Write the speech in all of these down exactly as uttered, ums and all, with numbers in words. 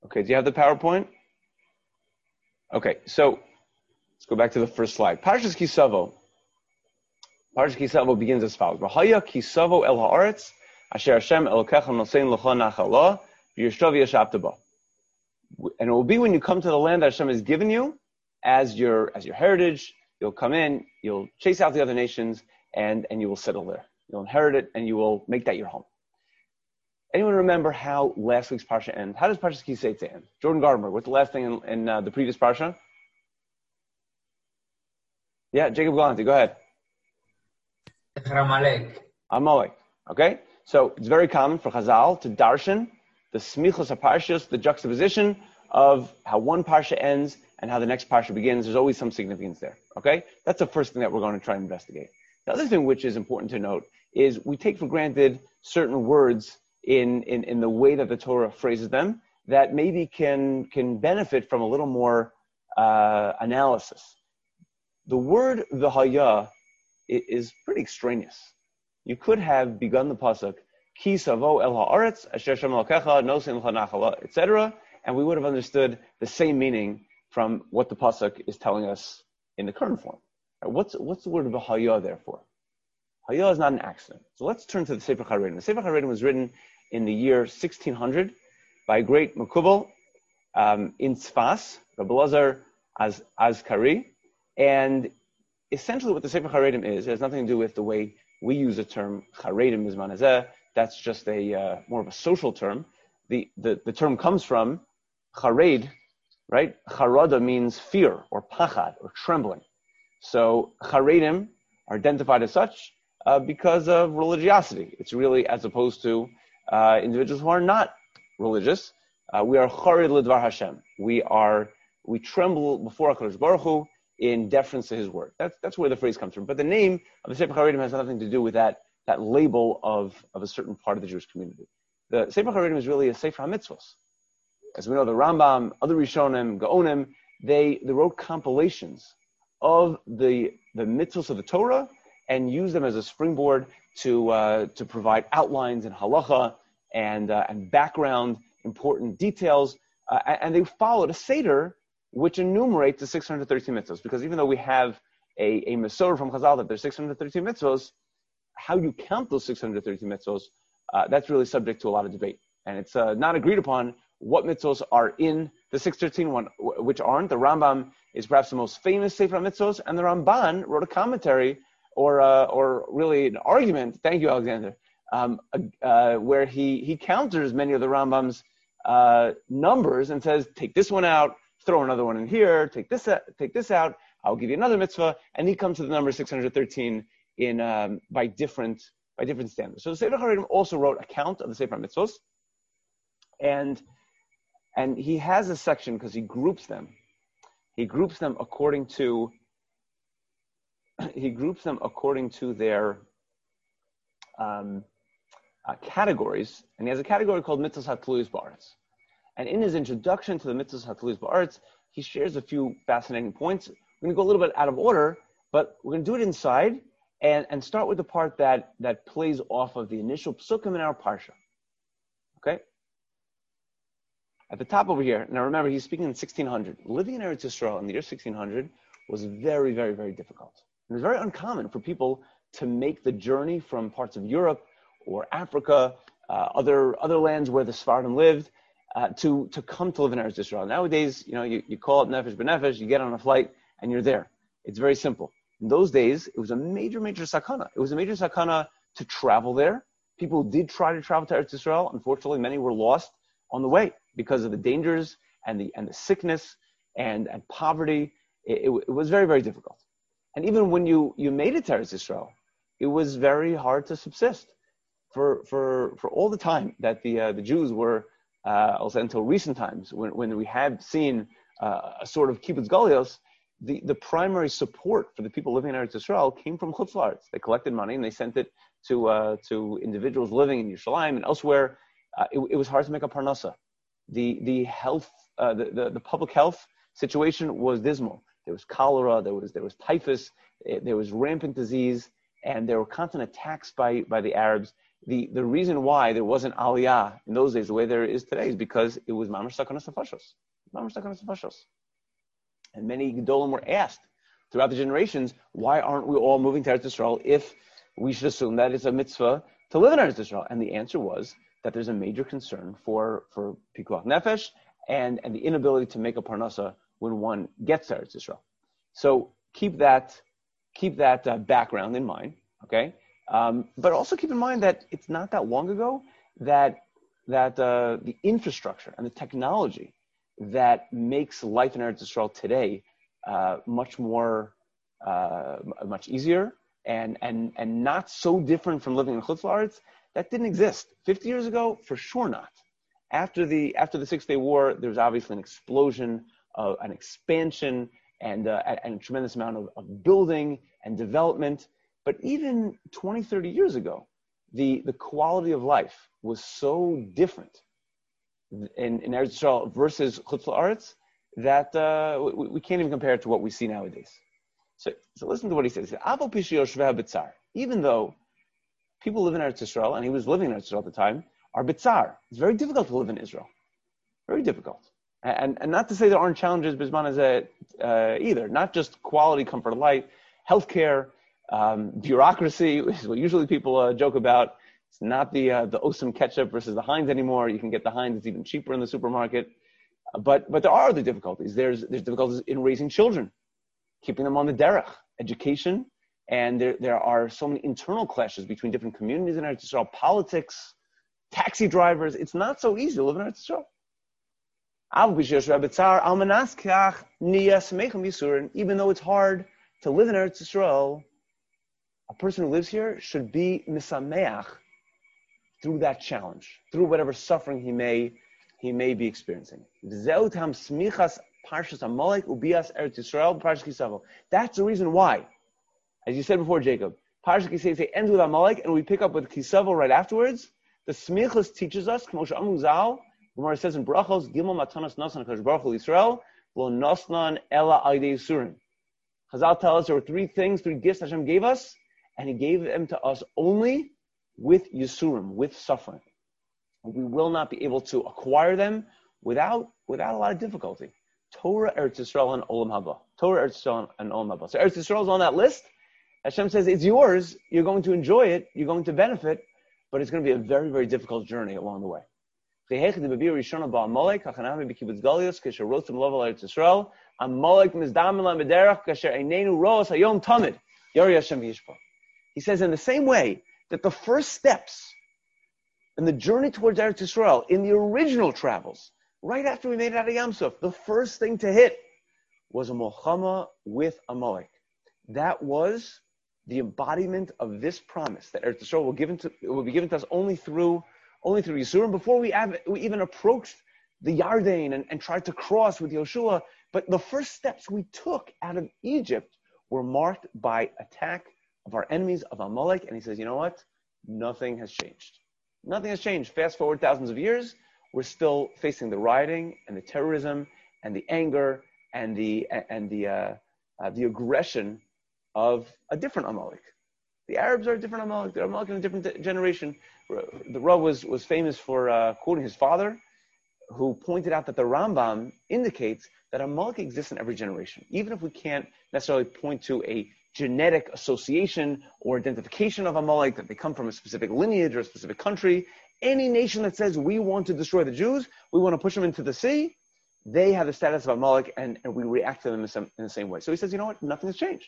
Okay, do you have the PowerPoint? Okay, so let's go back to the first slide. Parshas Kisavo. Parshas Kisavo begins as follows: V'haya Kisavo el haaretz asher Hashem Elokecha nosein l'cha nachala v'yishtav yashavta ba. And it will be when you come to the land that Hashem has given you as your as your heritage. You'll come in, you'll chase out the other nations, and, and you will settle there. You'll inherit it, and you will make that your home. Anyone remember how last week's parsha ends? How does Parshas Kisei end? Jordan Gardner, what's the last thing in, in uh, the previous parsha? Yeah, Jacob Galanti, go ahead. Amalek. Amalek. Okay, so it's very common for Chazal to darshan the smichos haparshas, the juxtaposition of how one parsha ends and how the next parsha begins. There's always some significance there. Okay, that's the first thing that we're going to try and investigate. The other thing which is important to note is we take for granted certain words in, in, in the way that the Torah phrases them that maybe can, can benefit from a little more uh, analysis. The word v'haya is pretty extraneous. You could have begun the pasuk ki savo el haaretz asher Hashem Elokecha nosein l'cha nachala, et cetera, and we would have understood the same meaning from what the pasuk is telling us in the current form. What's what's the word v'haya there for? Haya is not an accident. So let's turn to the Sefer Charedim. The Sefer Charedim was written in the year sixteen hundred by a great Mekubal um, in Tzfas, Rabbi Elazar Az, Azkari. And essentially what the Sefer Charedim is, it has nothing to do with the way we use the term Charedim Bizman Hazeh. That's just a uh, more of a social term. The, the, the term comes from Chared, right? Charada means fear or pachad or trembling. So Charedim are identified as such uh, because of religiosity. It's really as opposed to uh, individuals who are not religious. Uh, we are Chared Lidvar Hashem. We are we tremble before HaKadosh Baruch Hu in deference to His word. That's that's where the phrase comes from. But the name of the Sefer Charedim has nothing to do with that that label of, of a certain part of the Jewish community. The Sefer Charedim is really a Sefer HaMitzvos. As we know, the Rambam, other Rishonim, Gaonim, they, they wrote compilations of the the mitzvos of the Torah and used them as a springboard to uh, to provide outlines and halacha and uh, and background important details. Uh, and they followed a seder which enumerates the six hundred thirteen mitzvos. Because even though we have a, a Masorah from Chazal that there's six hundred thirteen mitzvos, how you count those six hundred thirteen mitzvos, uh, that's really subject to a lot of debate. And it's uh, not agreed upon what mitzvos are in the six hundred thirteen one, which aren't. The Rambam is perhaps the most famous Sefer mitzvos, and the Ramban wrote a commentary or uh, or really an argument, thank you, Alexander, um, uh, where he, he counters many of the Rambam's uh, numbers and says, take this one out, throw another one in here, take this out, take this out, I'll give you another mitzvah, and he comes to the number six hundred thirteen in um, by different by different standards. So the Sefer Charedim also wrote a count of the Sefer mitzvos, and and he has a section because he groups them. He groups them according to he groups them according to their um, uh, categories, and he has a category called mitzvos hatluyos ba'aretz. And in his introduction to the mitzvos hatluyos ba'aretz, he shares a few fascinating points. We're going to go a little bit out of order, but we're going to do it inside and, and start with the part that, that plays off of the initial psukim in our parsha. Okay? At the top over here, now remember, he's speaking in sixteen hundred. Living in Eretz Yisrael in the year sixteen hundred was very, very, very difficult. It was very uncommon for people to make the journey from parts of Europe or Africa, uh, other other lands where the Sephardim lived, uh, to, to come to live in Eretz Yisrael. Nowadays, you know, you, you call up Nefesh B'Nefesh, you get on a flight, and you're there. It's very simple. In those days, it was a major, major sakana. It was a major sakana to travel there. People did try to travel to Eretz Yisrael. Unfortunately, many were lost on the way because of the dangers and the and the sickness and, and poverty. It, it, it was very, very difficult. And even when you, you made it to Eretz Yisrael, it was very hard to subsist. For for for all the time that the uh, the Jews were, uh, also until recent times, when, when we had seen uh, a sort of kibbutz galios, the, the primary support for the people living in Eretz Yisrael came from Chutz La'aretz. They collected money and they sent it to uh, to individuals living in Yerushalayim and elsewhere. Uh, it, it was hard to make a parnasa. The the health, uh, the, the the public health situation was dismal. There was cholera, there was there was typhus, there was rampant disease, and there were constant attacks by by the Arabs. the, the reason why there wasn't aliyah in those days the way there is today is because it was mamash sakanas nefashos. Mamash sakanas nefashos. And many gedolim were asked throughout the generations, why aren't we all moving to Eretz Yisrael if we should assume that it's a mitzvah to live in Eretz Yisrael? And the answer was that there's a major concern for, for pikuach nefesh and, and the inability to make a parnasa when one gets to Eretz Yisrael. So keep that, keep that uh, background in mind, okay? Um, but also keep in mind that it's not that long ago that, that uh, the infrastructure and the technology that makes life in Eretz Yisrael today uh, much more, uh, much easier and, and, and not so different from living in Chutz La'aretz, that didn't exist. fifty years ago, for sure not. After the, after the Six-Day War, there was obviously an explosion, uh, an expansion, and, uh, and a tremendous amount of, of building and development. But even twenty, thirty years ago, the, the quality of life was so different in, in Eretz Yisrael versus Chutz La'aretz that uh, we, we can't even compare it to what we see nowadays. So, so listen to what he says. He says, even though people live in Eretz Yisrael, and he was living in Eretz Yisrael at the time, are bitzar. It's very difficult to live in Israel. Very difficult. And, and not to say there aren't challenges, Bisman is a, uh, either. Not just quality, comfort of life, healthcare, um, bureaucracy, which is what usually people uh, joke about. It's not the uh, the Osem ketchup versus the Heinz anymore. You can get the Heinz; it's even cheaper in the supermarket. Uh, but but there are other difficulties. There's there's difficulties in raising children, keeping them on the derech, education, and there there are so many internal clashes between different communities in Eretz Yisrael, politics, taxi drivers. It's not so easy to live in Eretz Yisrael. Even though it's hard to live in Eretz Yisrael, a person who lives here should be misameach through that challenge, through whatever suffering he may he may be experiencing. That's the reason why, as you said before, Jacob, Parshat Kisavo ends with Amalek, and we pick up with Kisavo right afterwards. The smichas teaches us, Gemara says in Brachos, Gimel Matanas Nasan Hakadosh Baruch Hu Yisrael Lo Nasnan Ela Aidei Yisurim. Chazal tell us there were three things, three gifts Hashem gave us, and He gave them to us only with Yisurim, with suffering. We will not be able to acquire them without without a lot of difficulty. Torah, Eretz Yisrael, and Olam Haba. Torah, Eretz Yisrael, and Olam Haba. So Eretz Yisrael is on that list. Hashem says it's yours. You're going to enjoy it. You're going to benefit, but it's going to be a very, very difficult journey along the way. Amalek He says in the same way that the first steps in the journey towards Eretz Yisrael, in the original travels, right after we made it out of Yam Suf, the first thing to hit was a Milchama with Amalek. That was the embodiment of this promise that Eretz Yisrael will, given to, will be given to us only through only through Yisurim, before we, have, we even approached the Yarden and, and tried to cross with Yoshua. But the first steps we took out of Egypt were marked by attack of our enemies, of Amalek. And he says, you know what? Nothing has changed. Nothing has changed. Fast forward thousands of years, we're still facing the rioting and the terrorism and the anger and the and the uh, uh, the aggression of a different Amalek. The Arabs are a different Amalek. They're Amalek in a different generation. The Rav was, was famous for uh, quoting his father, who pointed out that the Rambam indicates that Amalek exists in every generation. Even if we can't necessarily point to a genetic association or identification of Amalek, that they come from a specific lineage or a specific country, any nation that says we want to destroy the Jews, we want to push them into the sea, they have the status of Amalek, and, and we react to them in, some, in the same way. So he says, you know what? Nothing has changed.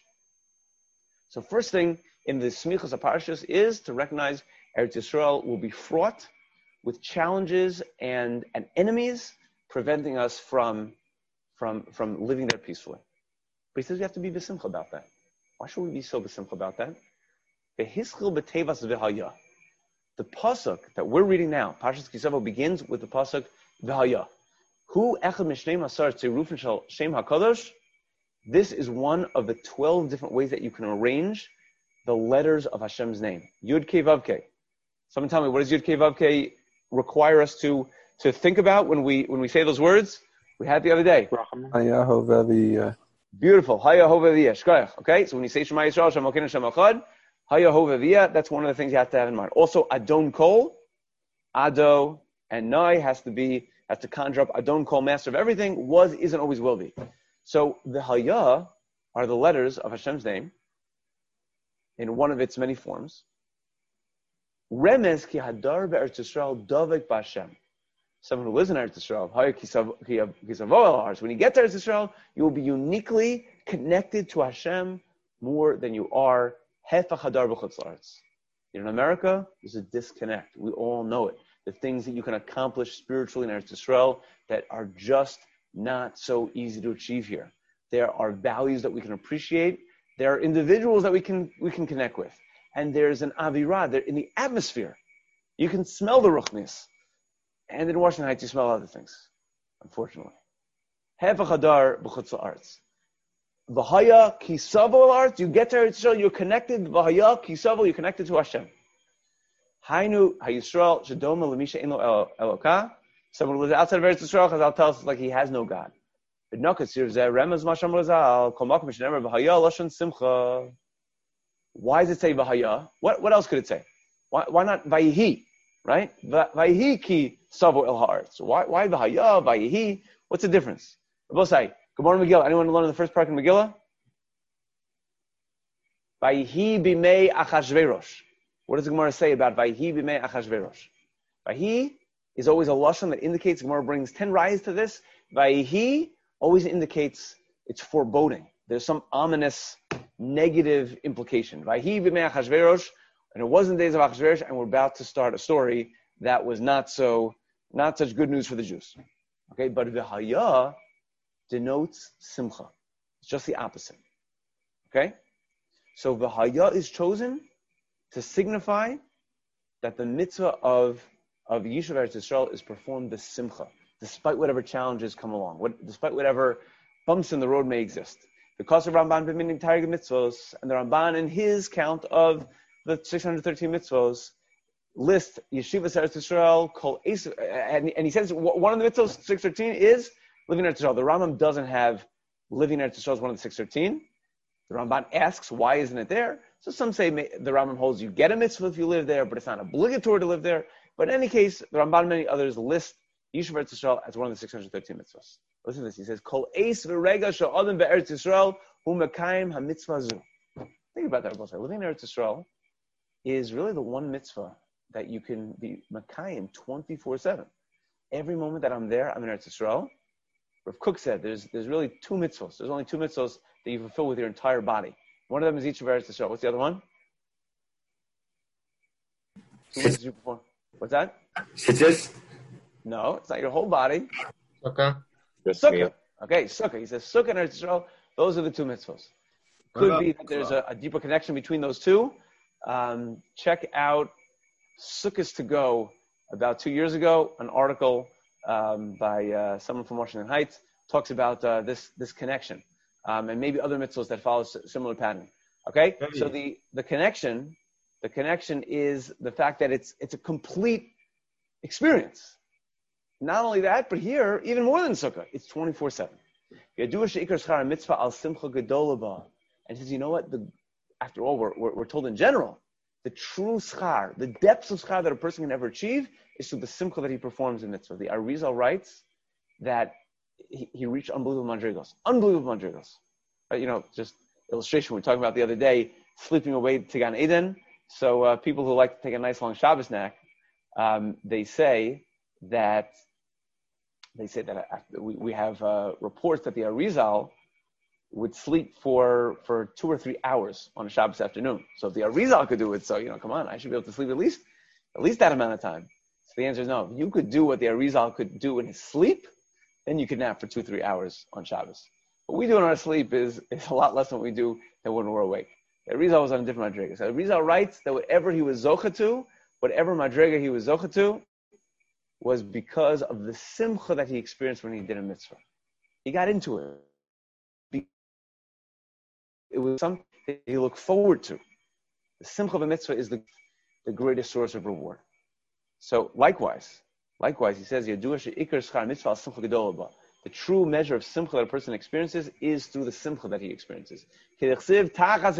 So first thing in the Smichas HaParshas is to recognize Eretz Yisrael will be fraught with challenges and, and enemies preventing us from, from, from living there peacefully. But he says we have to be besimcha about that. Why should we be so besimcha about that? Behischil b'tevas v'haya. The pasuk that we're reading now, Parshas Kisavo, begins with the pasuk v'haya. Hu echad mishnei masar tzirufin shel shem hakadosh. This is one of the twelve different ways that you can arrange the letters of Hashem's name. Yud Kei Vav Kei. Someone tell me, what does Yud Kei Vav Kei require us to, to think about when we when we say those words? We had it the other day. Beautiful. Okay, so when you say Shema Yisrael, Shem Elokeinu Shem Echad, Haya hovavia, that's one of the things you have to have in mind. Also, Adon Kol, Ado, and Noi has to be, has to conjure up Adon Kol, master of everything, was, is, and always will be. So the Haya are the letters of Hashem's name in one of its many forms. Remez ki hadar be'eretz Yisrael davek b'Hashem. Someone who lives in Eretz Yisrael, when you get to Eretz Yisrael, you will be uniquely connected to Hashem more than you are hefach hadar b'chutz la'aretz. In America, there's a disconnect. We all know it. The things that you can accomplish spiritually in Eretz Yisrael that are just not so easy to achieve here. There are values that we can appreciate. There are individuals that we can we can connect with. And there's an avirah, there in the atmosphere. You can smell the ruchnis. And in Washington Heights, you smell other things, unfortunately. Hefach hadar b'chutz la'aretz. V'haya kisavo la'aretz, you get to Eretz Yisrael, you're connected. V'haya kisavo, you're connected to Hashem. Hainu ha'Yisrael shadoma l'misha eno elokah. Someone who lives outside of Eretz Yisrael, Chazal tells us like he has no God. Why does it say v'haya? What, what else could it say? Why, why not vayihi, right? Vayihi ki savo el ha'aretz. Why, why v'haya, vayihi? What's the difference? Both say, good morning, Megillah. Anyone learn the first part in Megillah? Vayihi b'mei Achashverosh. What does the Gemara say about vayihi b'mei Achashverosh? Vayihi is always a lashon that indicates, Gemara brings ten rayas to this. Vayihi always indicates it's foreboding. There's some ominous, negative implication. Vayihi b'mei Achashverosh, and it was in the days of Achashverosh, and we're about to start a story that was not so, not such good news for the Jews. Okay, but v'haya denotes simcha. It's just the opposite. Okay, so v'haya is chosen to signify that the mitzvah of of Yishuv Eretz Yisrael is performed the simcha, despite whatever challenges come along, what, despite whatever bumps in the road may exist. Because of Ramban b'minim Targum mitzvos, and the Ramban in his count of the six hundred thirteen mitzvos list Yeshivas Eretz Yisrael kol es, and, and he says one of the mitzvos six thirteen is living in Eretz Yisrael. The Rambam doesn't have living in Eretz Yisrael as one of the six thirteen. The Ramban asks why isn't it there? So some say the Rambam holds you get a mitzvah if you live there, but it's not obligatory to live there. But in any case, the Ramban and many others list Yishuv Eretz Yisrael as one of the six hundred thirteen mitzvahs. Listen to this. He says, Kol eis v'rega she'adam be'eretz Yisrael hu mekayim ha-mitzvah zu. Think about that. Living in Eretz Yisrael is really the one mitzvah that you can be mekayim twenty-four seven. Every moment that I'm there, I'm in Eretz Yisrael. Rav Kook said there's there's really two mitzvahs. There's only two mitzvahs that you fulfill with your entire body. One of them is Yishuv Eretz Yisrael. What's the other one? Two mitzvahs you perform. What's that? Shittis? No, it's not your whole body. Okay. Sukkah. Okay, sukkah. He says sukkah and Eretz Yisrael. Those are the two mitzvahs. Could be that there's a, a deeper connection between those two. Um, check out Sukkahs to Go. About two years ago, an article um, by uh, someone from Washington Heights talks about uh, this this connection um, and maybe other mitzvahs that follow similar pattern. Okay, hey. So the the connection. The connection is the fact that it's it's a complete experience. Not only that, but here, even more than Sukkah, it's twenty-four seven. And he says, you know what? The, after all, we're, we're, we're told in general, the true schar, the depths of schar that a person can ever achieve is through the simcha that he performs in mitzvah. The Arizal writes that he, he reached unbelievable madrigos. Unbelievable madrigos. Right, you know, just illustration we were talking about the other day, sleeping away to Gan Eden. So uh, people who like to take a nice long Shabbos snack, um, they say that they say that uh, we, we have uh, reports that the Arizal would sleep for, for two or three hours on a Shabbos afternoon. So if the Arizal could do it, so you know, come on, I should be able to sleep at least at least that amount of time. So the answer is no. If you could do what the Arizal could do in his sleep, then you could nap for two, three hours on Shabbos. What we do in our sleep is is a lot less than what we do than when we're awake. The Arizal was on a different madrega. So the Arizal writes that whatever he was zocha to, whatever madrega he was zocha to, was because of the simcha that he experienced when he did a mitzvah. He got into it. It was something that he looked forward to. The simcha of a mitzvah is the, the greatest source of reward. So likewise, likewise, he says, Yadua she'ikar schar mitzvah al simcha gedol ba. the true measure of simcha that a person experiences is through the simcha that he experiences. Pasuk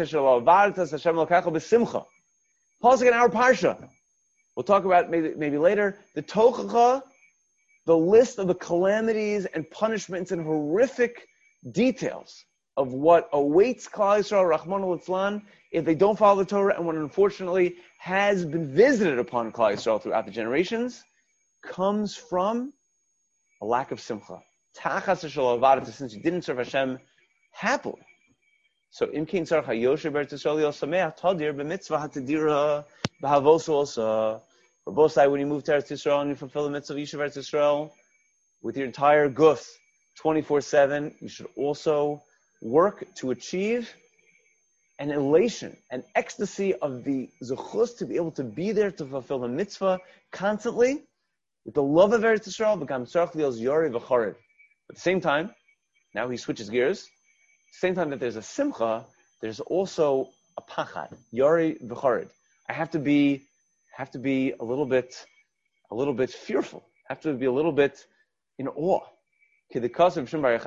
in our parsha. We'll talk about maybe maybe later the tochacha, the list of the calamities and punishments and horrific details of what awaits Klal Yisrael, Rahman al-Islam, if they don't follow the Torah, and what unfortunately has been visited upon Klal Yisrael throughout the generations, comes from a lack of simcha. Since you didn't serve Hashem happily. So, imkein tzarich hayosher b'Eretz Yisrael yol sameach tadir b'mitzvah hatadira b'havosu also. For both sides, when you move to Eretz Yisrael and you fulfill the mitzvah of Yishuv Eretz Yisrael with your entire guf, twenty-four seven, you should also work to achieve an elation, an ecstasy of the zechus to be able to be there to fulfill the mitzvah constantly with the love of Eretz Yisrael. At the same time, now he switches gears. At the same time that there's a simcha, there's also a pachad, yori v'chored. I have to be, have to be a little bit, a little bit fearful. I have to be a little bit in awe. Shimon Bar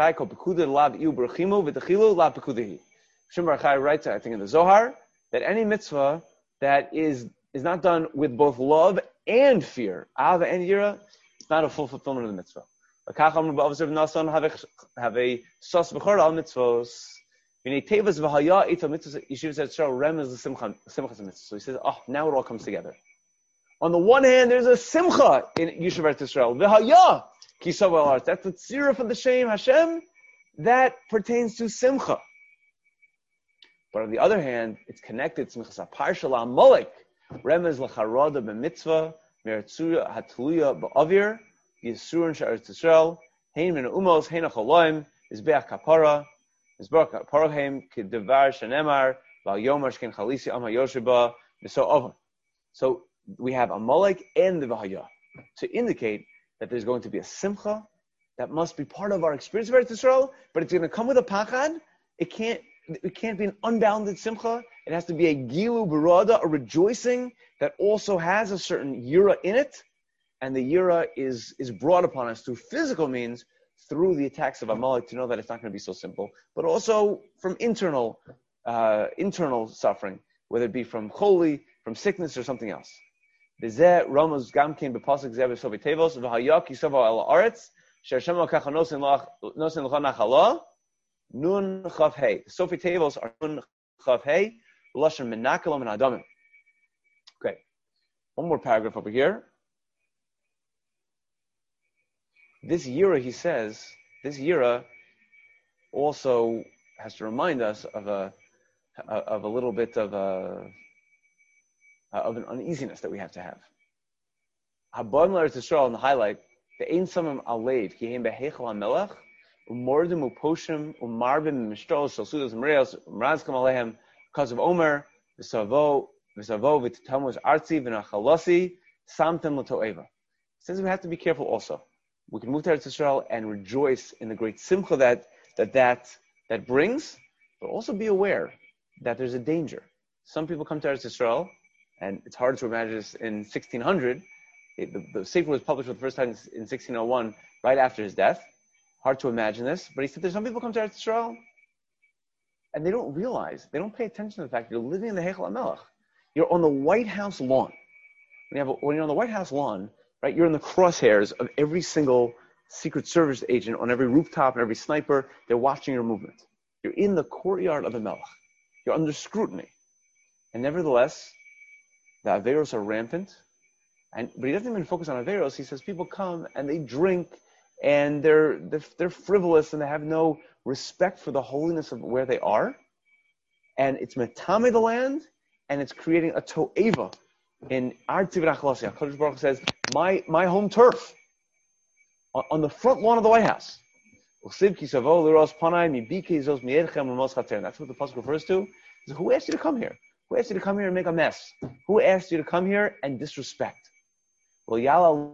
Yochai writes, I think in the Zohar, that any mitzvah that is is not done with both love and fear, ava and yira, it's not a full fulfillment of the mitzvah. Have a sos b'chor al mitzvos. V'nei tevas v'haya ita mitzvos. Yeshiva said, "Shal rem is the simcha simcha mitzvah." So he says, "Oh, now it all comes together." On the one hand, there's a simcha in Yeshiva Eretz Yisrael. V'haya kisov el aretz. That's the tzira from the Shem Hashem that pertains to simcha. But on the other hand, it's connected to simcha parsha la'amalek. Remez l'charoda b'mitzvah meretzuya hatluya ba'avir. Yisurin she'eretz Yisrael, hein min umos, hein acholoim, izbeach kapara, izbeach kaparahem, kedevar shenemar, val yomar shken chalisi am hayosheba, v'so oven. So we have Amalek and the Vahaya to indicate that there's going to be a simcha that must be part of our experience of Eretz Yisrael, but it's going to come with a pachad. It can't, it can't be an unbounded simcha. It has to be a gilu barada, a rejoicing that also has a certain yira in it. And the yira is, is brought upon us through physical means, through the attacks of Amalek, to know that it's not going to be so simple, but also from internal uh, internal suffering, whether it be from choli, from sickness, or something else. B'zeh Ramos Gamkin b'pasuk zeh b'sovi tevos v'hayak yisavo el aretz she'Hashem l'kacha nosin l'cha nachala nun chav hey. The Sofi tevos are nun chav hey l'lashon menakalim and adamim. Okay, one more paragraph over here. This yira, he says, this yira also has to remind us of a of a little bit of a of an uneasiness that we have to have. Habon l'Eretz Yisrael, in the highlight, the ein samim alev ki hem behechel hamelech umordim uposhim umarbim mishtos shalsudas mreos umrazkam alehem because of Omer v'savo v'savo v'titamus artzi v'nachalasi samtem l'to'eva. Says we have to be careful also. We can move to Eretz Yisrael and rejoice in the great simcha that that that that brings, but also be aware that there's a danger. Some people come to Eretz Yisrael, and it's hard to imagine this in sixteen hundred. It, the, the Sefer was published for the first time in sixteen oh one, right after his death. Hard to imagine this, but he said there's some people come to Eretz Yisrael, and they don't realize, they don't pay attention to the fact that you're living in the Heichal HaMelech. You're on the White House lawn. When, you have a, when you're on the White House lawn, right, you're in the crosshairs of every single Secret Service agent on every rooftop and every sniper. They're watching your movement. You're in the courtyard of the Melech. You're under scrutiny. And nevertheless, the Averos are rampant. And, but he doesn't even focus on Averos. He says people come and they drink and they're, they're, they're frivolous and they have no respect for the holiness of where they are. And it's metame the land, and it's creating a to'eva. In Artzi v'Nachalasi, HaKadosh Baruch Hu says, my, my home turf, on, on the front lawn of the White House. That's what the pasuk refers to. Says, who asked you to come here? Who asked you to come here and make a mess? Who asked you to come here and disrespect? Well, Yala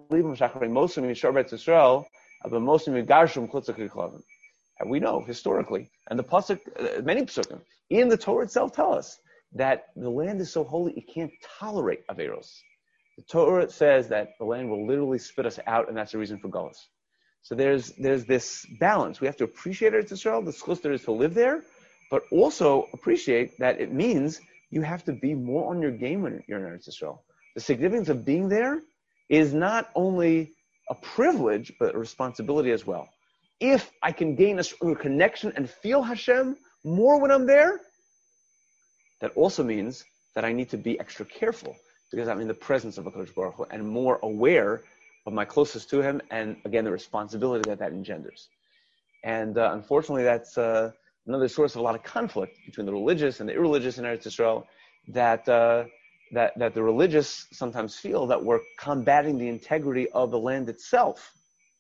and we know historically, and the pasuk, uh, many pasukim in the Torah itself tell us that the land is so holy it can't tolerate averos. The Torah says that the land will literally spit us out, and that's the reason for galus. So there's there's this balance. We have to appreciate Eretz Yisrael, the schus there is to live there, but also appreciate that it means you have to be more on your game when you're in Eretz Yisrael. The significance of being there is not only a privilege, but a responsibility as well. If I can gain a stronger connection and feel Hashem more when I'm there, that also means that I need to be extra careful because I'm in the presence of HaKadosh Baruch Hu and more aware of my closest to Him and, again, the responsibility that that engenders. And uh, unfortunately, that's uh, another source of a lot of conflict between the religious and the irreligious in Eretz Yisrael, that, uh, that, that the religious sometimes feel that we're combating the integrity of the land itself.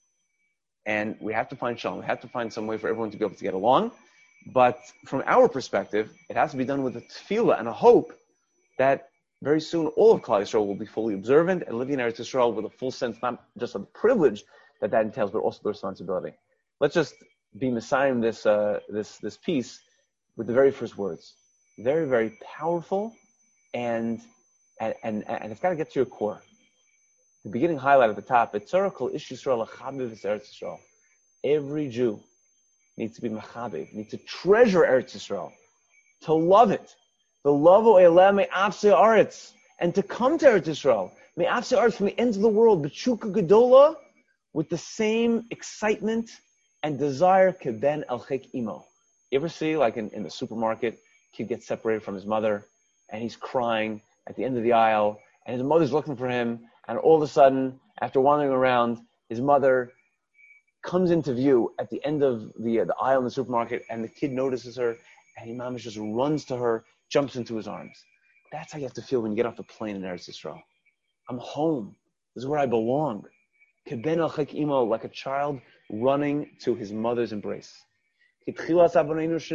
And we have to find shalom. We have to find some way for everyone to be able to get along. But from our perspective, it has to be done with a tefillah and a hope that very soon all of Klal Yisrael will be fully observant and living in Eretz Yisrael with a full sense, not just of the privilege that that entails, but also the responsibility. Let's just be Messiahing this, uh, this, this piece with the very first words. Very, very powerful, and, and, and, and it's got to get to your core. The beginning highlight at the top, Etzorah kol ish Yisrael achabiv es Eretz Yisrael. Every Jew needs to be machabiv, needs to treasure Eretz Yisrael, to love it. The love of Elah me'afse aretz, and to come to Eretz Yisrael, me'afse aretz, from the ends of the world, b'tshuka gedola, with the same excitement and desire keben el chek imo. You ever see, like in, in the supermarket, kid gets separated from his mother, and he's crying at the end of the aisle, and his mother's looking for him, and all of a sudden, after wandering around, his mother comes into view at the end of the uh, the aisle in the supermarket, and the kid notices her, and Imam just runs to her, jumps into his arms. That's how you have to feel when you get off the plane in Eretz Yisrael. I'm home. This is where I belong. Keben al chek imo, like a child running to his mother's embrace. It was our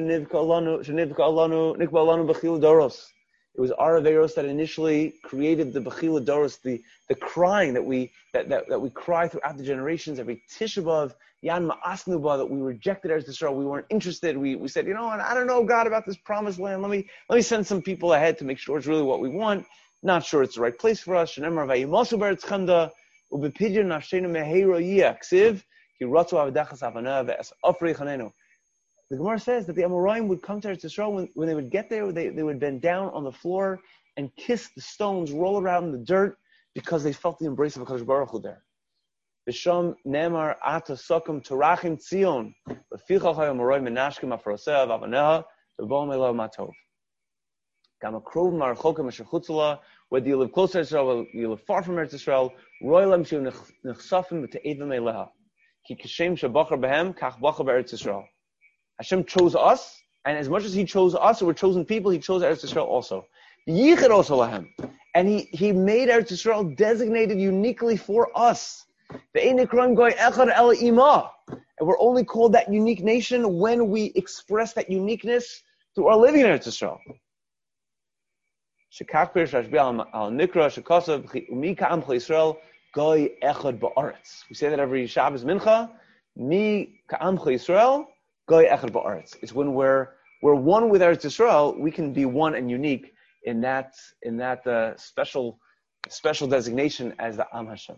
Averos that initially created the Bechila Doros, the, the crying that we that, that, that we cry throughout the generations, every Tisha B'Av, Yan Ma'asnuba, that we rejected Eretz Yisrael, we weren't interested. We we said, you know what, I don't know, God, about this promised land. Let me let me send some people ahead to make sure it's really what we want. Not sure it's the right place for us. Shenemar vayimasu beretz chemda, ubepidyon nafshenu meheiro yiaksiv, ki ratu avdachas avana ve'es ofrei chanenu. The Gemara says that the Amoraim would come to Eretz Yisrael, when, when they would get there, they, they would bend down on the floor and kiss the stones, roll around in the dirt, because they felt the embrace of HaKadosh Baruch Hu there. B'sham nemar ata sokum terachim tzion, v'ficha chay Amoraim menashkim afroseh v'avaneha, v'bom elo matov. Gam akrov marachokim asher chutzala, whether you live close to Eretz Yisrael, whether you live far from Eretz Yisrael, roilam shu nechsafim v'te'edvam eleha, ki kashem shabachar behem, kach bachar be'Eretz Yisrael. Hashem chose us, and as much as He chose us, or we're chosen people, He chose Eretz Yisrael also. Yichid also lahem. And He He made Eretz Yisrael designated uniquely for us. And we're only called that unique nation when we express that uniqueness through our living in Eretz Yisrael. We say that every Shabbos Mincha. Mi ka'amcha Yisrael. It's when we're we're one with Eretz Yisrael, we can be one and unique in that in that uh, special special designation as the Am Hashem.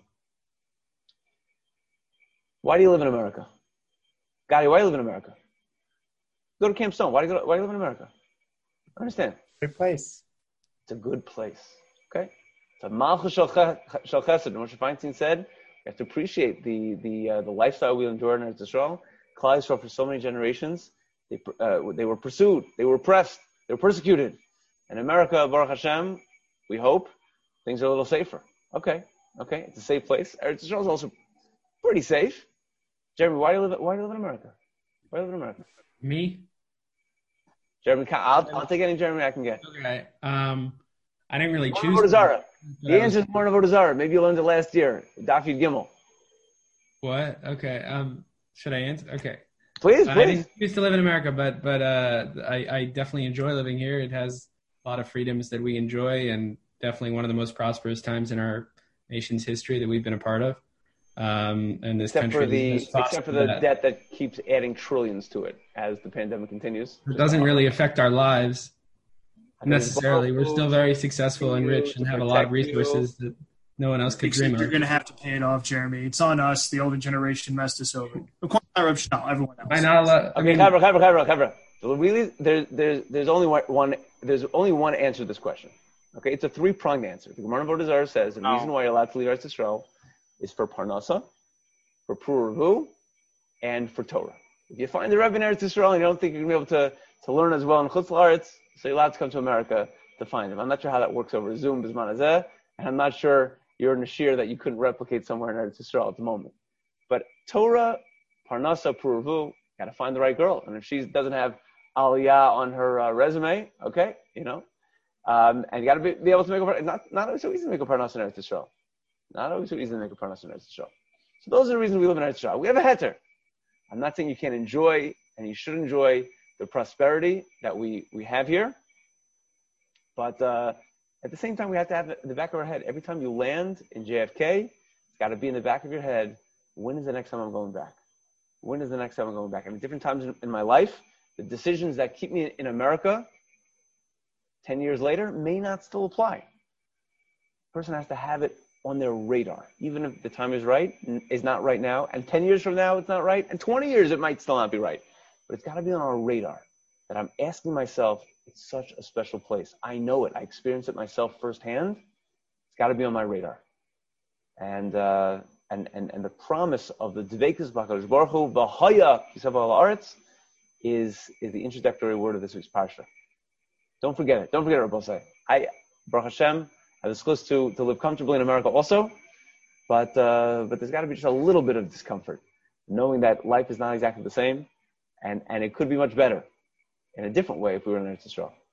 Why do you live in America? Gadi, why do you live in America? Go to Camp Stone. Why do you go, why do you live in America? I understand. Good place. It's a good place. Okay? It's a Malchus Shel Chesed. Moshe Feinstein said, you have to appreciate the the uh, the lifestyle we enjoy in Eretz Yisrael. Klal Yisrael, for so many generations, they, uh, they were pursued, they were oppressed, they were persecuted. In America, Baruch Hashem, we hope things are a little safer. Okay, okay, it's a safe place. Eretz Yisrael is also pretty safe. Jeremy, why do you live? Why do you live in America? Why do you live in America? Me? Jeremy, I'll, I'll take any Jeremy I can get. Okay. Um, I didn't really choose. Zara. The answer is more Avodah Zarah. Maybe you learned it last year. Daf Yud Gimel. What? Okay. Um. Should I answer? Okay. Please, please. I didn't used to live in America, but but uh, I, I definitely enjoy living here. It has a lot of freedoms that we enjoy, and definitely one of the most prosperous times in our nation's history that we've been a part of. Um, and this except country, for the except for the that. debt that keeps adding trillions to it as the pandemic continues. It doesn't really affect our lives necessarily. We're still very successful and rich and have a lot of resources that no one else could Except dream you're of. going to have to pay it off, Jeremy. It's on us. The older generation messed us over. Of course, not Reb Schnall, everyone else. I not allow, I Okay, mean, Chavra, Chavra, Chavra, Chavra. So really, there's there's there's only one one- there's only one answer to this question. Okay, it's a three pronged answer. The Gemara Avodah Zarah says the Oh. reason why you're allowed to leave Eretz Yisrael is for parnasa, for puravu, and for Torah. If you find the Rebbe in Eretz Yisrael and you don't think you're going to be able to, to learn as well in Chutz La'aretz, so you're allowed to come to America to find him. I'm not sure how that works over Zoom, Bisman Hazeh, and I'm not sure you're in a shir that you couldn't replicate somewhere in Eretz Yisrael at the moment. But Torah, parnasa, puravu, got to find the right girl. And if she doesn't have aliyah on her uh, resume, okay, you know, um, and you got to be, be able to make a not not always so easy to make a parnasa in Eretz Yisrael. Not always so easy to make a parnasa in Eretz Yisrael. So those are the reasons we live in Eretz Yisrael. We have a heter. I'm not saying you can't enjoy, and you should enjoy the prosperity that we, we have here. But uh, at the same time, we have to have it in the back of our head. Every time you land in J F K, it's got to be in the back of your head, when is the next time I'm going back? When is the next time I'm going back? And at different times in, in my life, the decisions that keep me in America ten years later may not still apply. The person has to have it on their radar, even if the time is right, is not right now, and ten years from now it's not right, and twenty years it might still not be right. But it's got to be on our radar that I'm asking myself, it's such a special place. I know it. I experienced it myself firsthand. It's got to be on my radar. And uh, and, and and the promise of the Dveikus B'Hakadosh Baruch Hu V'Haya Kisav Ha'aretz is is the introductory word of this week's parsha. Don't forget it. Don't forget it, Rabbi Say. I, Baruch Hashem, I was close to, to live comfortably in America also, but uh, but there's got to be just a little bit of discomfort, knowing that life is not exactly the same, and, and it could be much better in a different way if we were in Eretz Yisrael.